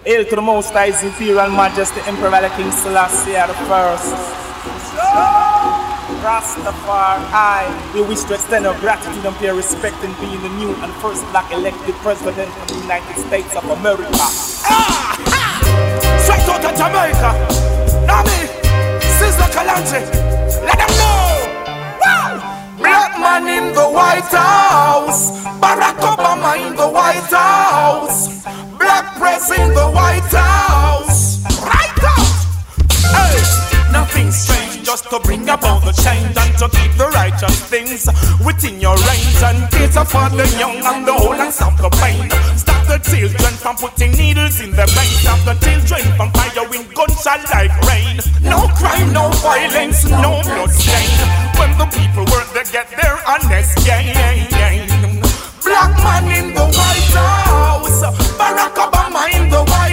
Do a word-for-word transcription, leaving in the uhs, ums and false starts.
Hail to the Most High, His Imperial Majesty, Emperor King Selassie the First. Rastafari, we wish to extend our gratitude and pay respect in being the new and first black elected president of the United States of America. Ah! Straight out of Jamaica. Nami, Sizzla Kalonji, let them know. Wow! Black man in the White House, Barack Obama in the White House, black press in the White House. Right out! Hey, nothing strange, just to bring about the change and to keep the righteous things within your range and cater for the young and the old and stop the pain. Stop the children from putting needles in their veins. Stop the children from firing gunshot like rain. No crime, no violence, no blood stain. When the people work, they get their honest gain.